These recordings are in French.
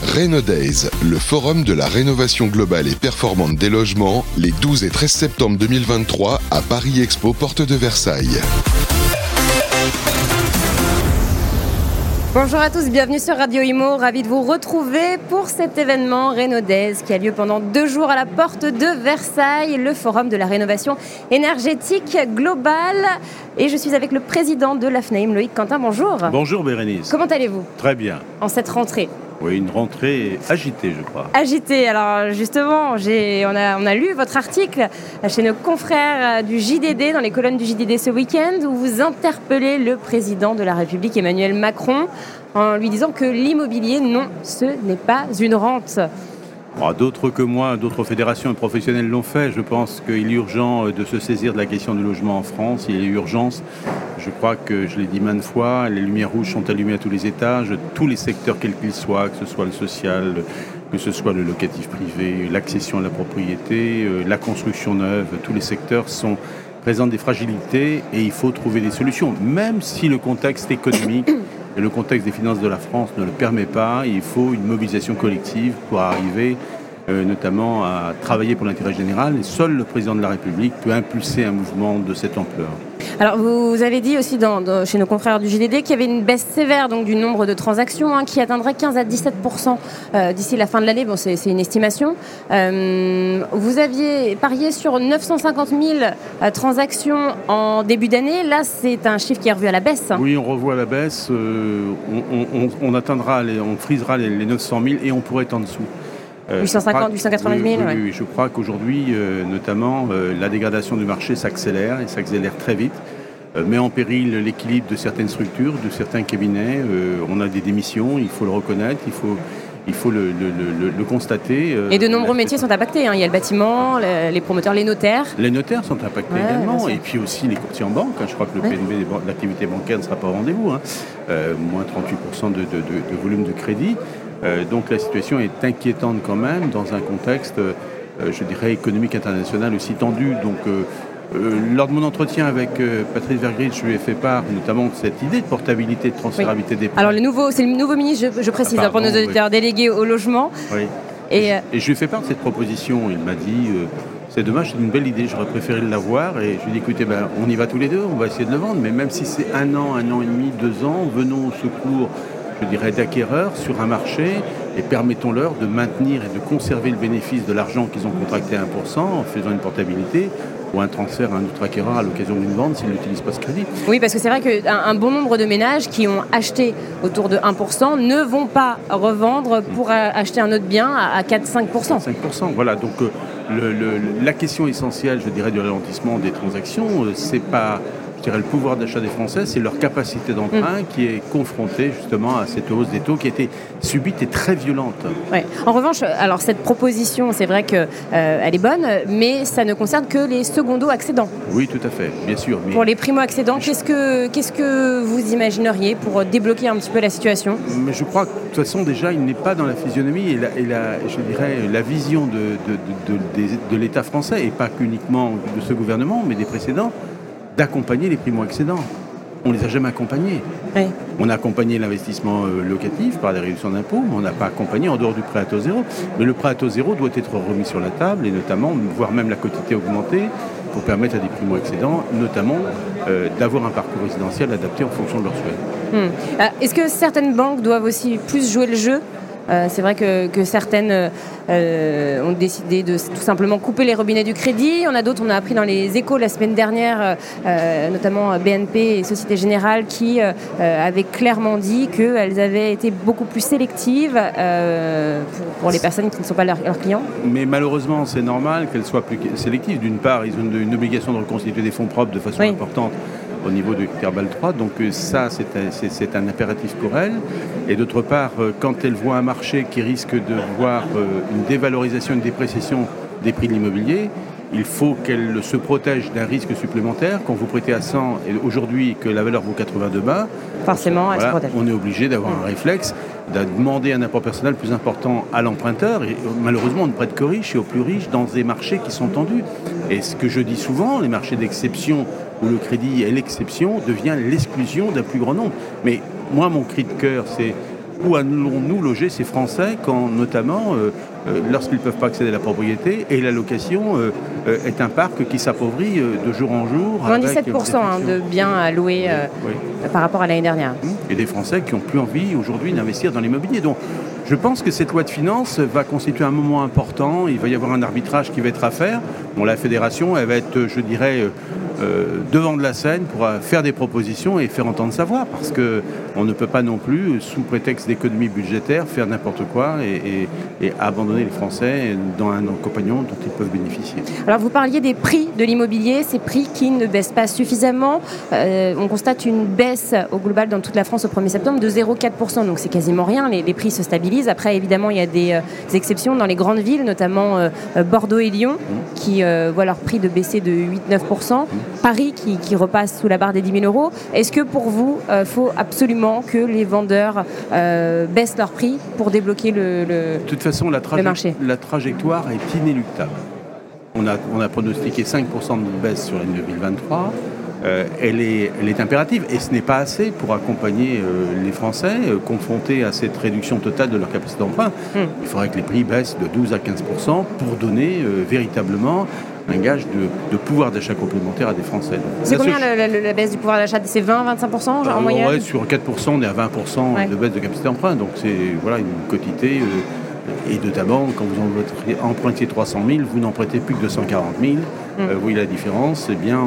Rénodays, le forum de la rénovation globale et performante des logements, les 12 et 13 septembre 2023 à Paris Expo, porte de Versailles. Bonjour à tous, bienvenue sur Radio Imo, ravi de vous retrouver pour cet événement Rénodays qui a lieu pendant 2 jours à la porte de Versailles, le forum de la rénovation énergétique globale. Et je suis avec le président de l'AFNAIM, Loïc Quentin, bonjour. Bonjour Bérénice. Comment allez-vous ? Très bien. En cette rentrée ? Oui, une rentrée agitée, je crois. Agitée, alors justement, on a lu votre article chez nos confrères du JDD, dans les colonnes du JDD ce week-end, où vous interpellez le président de la République, Emmanuel Macron, en lui disant que l'immobilier, non, ce n'est pas une rente. D'autres que moi, d'autres fédérations et professionnels l'ont fait. Je pense qu'il est urgent de se saisir de la question du logement en France. Il y a urgence. Je crois que, je l'ai dit maintes fois, les lumières rouges sont allumées à tous les étages, tous les secteurs quels qu'ils soient, que ce soit le social, que ce soit le locatif privé, l'accession à la propriété, la construction neuve, tous les secteurs présentent des fragilités et il faut trouver des solutions. Même si le contexte économique et le contexte des finances de la France ne le permet pas, il faut une mobilisation collective pour arriver notamment à travailler pour l'intérêt général. Et seul le président de la République peut impulser un mouvement de cette ampleur. Alors vous avez dit aussi chez nos confrères du JDD qu'il y avait une baisse sévère donc, du nombre de transactions qui atteindrait 15 à 17% d'ici la fin de l'année. Bon, c'est une estimation. Vous aviez parié sur 950 000 transactions en début d'année. Là, c'est un chiffre qui est revu à la baisse. Oui, on revoit à la baisse. On atteindra, on frisera les 900 000 et on pourrait être en dessous. 850, 880 000. Oui, je crois qu'aujourd'hui, notamment, la dégradation du marché s'accélère et s'accélère très vite, met en péril l'équilibre de certaines structures, de certains cabinets. On a des démissions, il faut le reconnaître, il faut le constater. Et de nombreux métiers sont impactés. Il y a le bâtiment, les promoteurs, les notaires. Les notaires sont impactés également. Et puis aussi les courtiers en banque. Je crois que le PNB de l'activité bancaire ne sera pas au rendez-vous. Moins 38% de volume de crédit. Donc la situation est inquiétante quand même dans un contexte, je dirais, économique international aussi tendu. Donc lors de mon entretien avec Patrice Vergrit, je lui ai fait part notamment de cette idée de portabilité, de transférabilité des prix. Alors c'est le nouveau ministre, je précise, pour nos auditeurs délégués au logement. Oui. Et je lui ai fait part de cette proposition. Il m'a dit, c'est dommage, c'est une belle idée, j'aurais préféré l'avoir. Et je lui ai dit, écoutez, on y va tous les deux, on va essayer de le vendre. Mais même si c'est 1 an, 1 an et demi, 2 ans, venons au secours, je dirais, d'acquéreurs sur un marché et permettons-leur de maintenir et de conserver le bénéfice de l'argent qu'ils ont contracté à 1% en faisant une portabilité ou un transfert à un autre acquéreur à l'occasion d'une vente s'ils n'utilisent pas ce crédit. Oui, parce que c'est vrai qu'un bon nombre de ménages qui ont acheté autour de 1% ne vont pas revendre pour acheter un autre bien à 4-5%. 5%, voilà. Donc la question essentielle, je dirais, du ralentissement des transactions, c'est pas... Je dirais, le pouvoir d'achat des Français, c'est leur capacité d'emprunt qui est confrontée justement à cette hausse des taux qui a été subite et très violente. Ouais. En revanche, alors cette proposition, c'est vrai qu'elle est bonne, mais ça ne concerne que les secondo-accédants. Oui, tout à fait, bien sûr. Mais... Pour les primo-accédants, qu'est-ce que vous imagineriez pour débloquer un petit peu la situation ? Mais je crois que de toute façon, déjà, il n'est pas dans la physionomie et je dirais, la vision de l'État français, et pas qu'uniquement de ce gouvernement, mais des précédents, d'accompagner les primo-accédants. On ne les a jamais accompagnés. Oui. On a accompagné l'investissement locatif par des réductions d'impôts, mais on n'a pas accompagné en dehors du prêt à taux zéro. Mais le prêt à taux zéro doit être remis sur la table et notamment, voire même la quotité augmentée pour permettre à des primo-accédants, notamment, d'avoir un parcours résidentiel adapté en fonction de leurs souhaits. Est-ce que certaines banques doivent aussi plus jouer le jeu ? C'est vrai que certaines ont décidé de tout simplement couper les robinets du crédit. On a d'autres, on a appris dans les Échos la semaine dernière, notamment BNP et Société Générale, qui avaient clairement dit qu'elles avaient été beaucoup plus sélectives pour les personnes qui ne sont pas leurs clients. Mais malheureusement, c'est normal qu'elles soient plus sélectives. D'une part, ils ont une obligation de reconstituer des fonds propres de façon importante au niveau du critère BAL 3, donc ça c'est un impératif pour elles. Et d'autre part, quand elles voient un marché qui risque de voir une dévalorisation, une dépréciation des prix de l'immobilier, il faut qu'elles se protègent d'un risque supplémentaire. Quand vous prêtez à 100 et aujourd'hui que la valeur vaut 82 bas, forcément, elle se protège. On est obligé d'avoir un réflexe, de demander un apport personnel plus important à l'emprunteur. Et malheureusement, on ne prête qu'aux riches et aux plus riches dans des marchés qui sont tendus. Et ce que je dis souvent, les marchés d'exception où le crédit est l'exception devient l'exclusion d'un plus grand nombre. Mais moi, mon cri de cœur, c'est Où allons-nous loger ces Français quand, notamment, lorsqu'ils ne peuvent pas accéder à la propriété et la location est un parc qui s'appauvrit de jour en jour. Moins 17% de biens à louer par rapport à l'année dernière. Et des Français qui n'ont plus envie aujourd'hui d'investir dans l'immobilier. Donc, je pense que cette loi de finances va constituer un moment important. Il va y avoir un arbitrage qui va être à faire. Bon, la fédération, elle va être, je dirais, devant de la scène pour faire des propositions et faire entendre sa voix, parce qu'on ne peut pas non plus, sous prétexte d'économie budgétaire, faire n'importe quoi et abandonner les Français dans un accompagnement dont ils peuvent bénéficier. Alors vous parliez des prix de l'immobilier, ces prix qui ne baissent pas suffisamment. On constate une baisse au global dans toute la France au 1er septembre de 0,4%, donc c'est quasiment rien, les prix se stabilisent. Après évidemment il y a des exceptions dans les grandes villes, notamment Bordeaux et Lyon, qui voient leur prix de baisser de 8-9%. Paris qui repasse sous la barre des 10 000 euros. Est-ce que pour vous, faut absolument que les vendeurs baissent leur prix pour débloquer le De toute façon, la trajectoire est inéluctable. On a pronostiqué 5% de baisse sur l'année 2023. Elle est impérative et ce n'est pas assez pour accompagner les Français confrontés à cette réduction totale de leur capacité d'emprunt. Il faudrait que les prix baissent de 12 à 15% pour donner véritablement un gage de pouvoir d'achat complémentaire à des Français. Donc, c'est combien la baisse du pouvoir d'achat? C'est 20-25% en moyenne? Ouais, sur 4%, on est à 20% de baisse de capacité d'emprunt. Donc c'est une quotité. Et notamment, quand vous empruntez 300 000, vous n'en prêtez plus que 240 000. Vous voyez la différence, eh bien,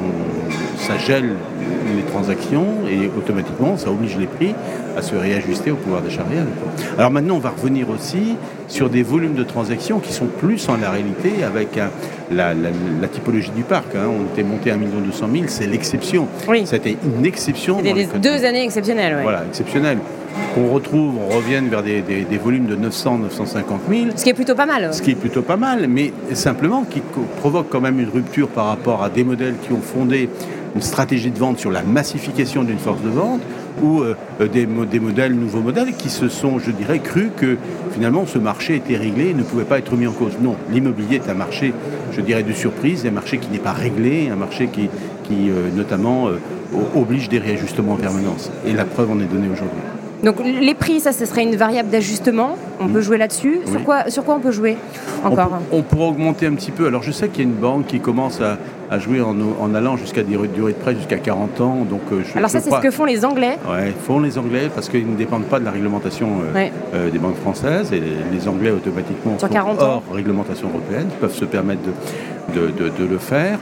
ça gèle les transactions et automatiquement, ça oblige les prix à se réajuster au pouvoir d'achat réel. Alors maintenant, on va revenir aussi sur des volumes de transactions qui sont plus en la réalité avec la typologie du parc. On était monté à 1 200 000, c'est l'exception. Oui. C'était une exception. C'était des 2 années exceptionnelles. Voilà, exceptionnelles. On revienne vers des volumes de 900, 950 000. Ce qui est plutôt pas mal. Ce qui est plutôt pas mal, mais simplement qui provoque quand même une rupture par rapport à des modèles qui ont fondé une stratégie de vente sur la massification d'une force de vente, ou des nouveaux modèles qui se sont, je dirais, crus que finalement ce marché était réglé et ne pouvait pas être mis en cause. Non, l'immobilier est un marché, je dirais, de surprise, un marché qui n'est pas réglé, un marché qui notamment oblige des réajustements en permanence. Et la preuve en est donnée aujourd'hui. Donc les prix, ça, ce serait une variable d'ajustement. On peut jouer là-dessus. Sur quoi on peut jouer encore? On pourra augmenter un petit peu. Alors je sais qu'il y a une banque qui commence à jouer en allant jusqu'à des durées de prêt jusqu'à 40 ans. Donc, alors ça, c'est ce que font les Anglais. Oui, font les Anglais parce qu'ils ne dépendent pas de la réglementation des banques françaises. Et les Anglais, automatiquement, sont hors réglementation européenne, peuvent se permettre de le faire.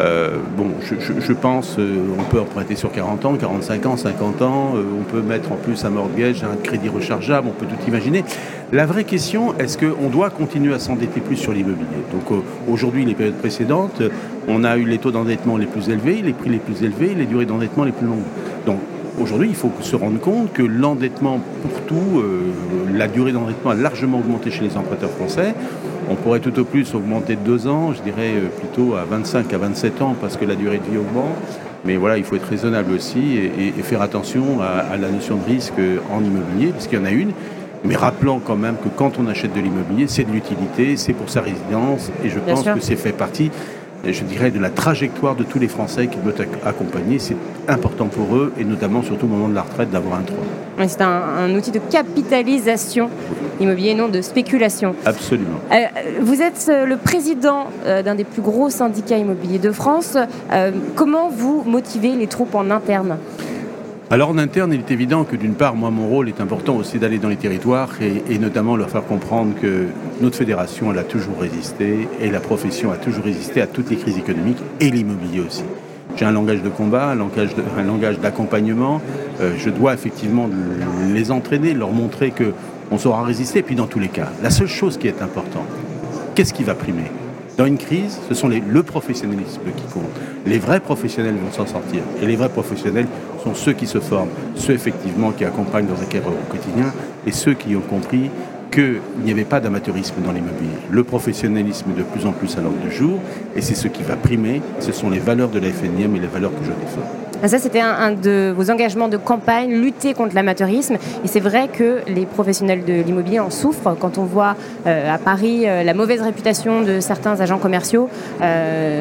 Je pense on peut emprunter sur 40 ans, 45 ans, 50 ans, on peut mettre en plus un mortgage, un crédit rechargeable, on peut tout imaginer. La vraie question, est-ce qu'on doit continuer à s'endetter plus sur l'immobilier? Donc aujourd'hui, les périodes précédentes, on a eu les taux d'endettement les plus élevés, les prix les plus élevés, les durées d'endettement les plus longues. Donc aujourd'hui, il faut se rendre compte que l'endettement pour tout, la durée d'endettement a largement augmenté chez les emprunteurs français. On pourrait tout au plus augmenter de 2 ans, je dirais plutôt à 25 à 27 ans parce que la durée de vie augmente. Mais voilà, il faut être raisonnable aussi et faire attention à la notion de risque en immobilier, parce qu'il y en a une. Mais rappelons quand même que quand on achète de l'immobilier, c'est de l'utilité, c'est pour sa résidence. Et je pense que c'est fait partie, je dirais, de la trajectoire de tous les Français qui veulent accompagner. C'est important pour eux, et notamment, surtout au moment de la retraite, d'avoir un toit. C'est un outil de capitalisation immobilier, non de spéculation. Absolument. Vous êtes le président d'un des plus gros syndicats immobiliers de France. Comment vous motivez les troupes en interne ? Alors en interne, il est évident que d'une part, moi, mon rôle est important aussi d'aller dans les territoires et notamment leur faire comprendre que notre fédération, elle a toujours résisté et la profession a toujours résisté à toutes les crises économiques et l'immobilier aussi. J'ai un langage de combat, un langage d'accompagnement. Je dois effectivement les entraîner, leur montrer qu'on saura résister. Et puis dans tous les cas, la seule chose qui est importante, qu'est-ce qui va primer ? Dans une crise, ce sont le professionnalisme qui compte. Les vrais professionnels vont s'en sortir. Et les vrais professionnels sont ceux qui se forment, ceux effectivement qui accompagnent leurs acquéreurs au quotidien et ceux qui ont compris qu'il n'y avait pas d'amateurisme dans l'immobilier. Le professionnalisme est de plus en plus à l'ordre du jour et c'est ce qui va primer. Ce sont les valeurs de la FNIM et les valeurs que je défends. Ça, c'était un de vos engagements de campagne, lutter contre l'amateurisme. Et c'est vrai que les professionnels de l'immobilier en souffrent. Quand on voit à Paris la mauvaise réputation de certains agents commerciaux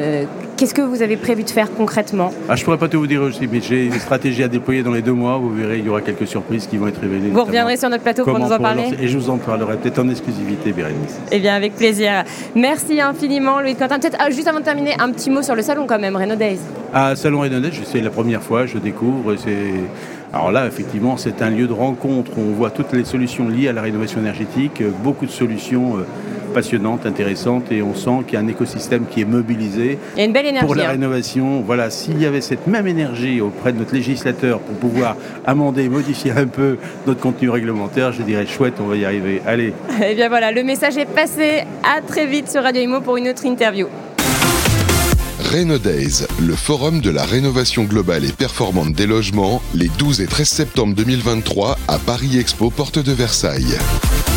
Qu'est-ce que vous avez prévu de faire concrètement ? Je ne pourrais pas tout vous dire aussi, mais j'ai une stratégie à déployer dans les 2 mois. Vous verrez, il y aura quelques surprises qui vont être révélées. Vous reviendrez sur notre plateau pour nous en parler ? Et je vous en parlerai peut-être en exclusivité, Bérénice. Eh bien, avec plaisir. Merci infiniment, Loïc Quentin. Peut-être juste avant de terminer, un petit mot sur le salon quand même, Renodays. Salon Renodays, c'est la première fois, je découvre. Alors là, effectivement, c'est un lieu de rencontre. On voit toutes les solutions liées à la rénovation énergétique, beaucoup de solutions passionnantes, intéressantes, et on sent qu'il y a un écosystème qui est mobilisé. Il y a une belle énergie pour la rénovation. Voilà, s'il y avait cette même énergie auprès de notre législateur pour pouvoir amender, modifier un peu notre contenu réglementaire, je dirais chouette, on va y arriver. Allez. Eh bien voilà, le message est passé. À très vite sur Radio Imo pour une autre interview. Renodays, le forum de la rénovation globale et performante des logements, les 12 et 13 septembre 2023 à Paris Expo, porte de Versailles.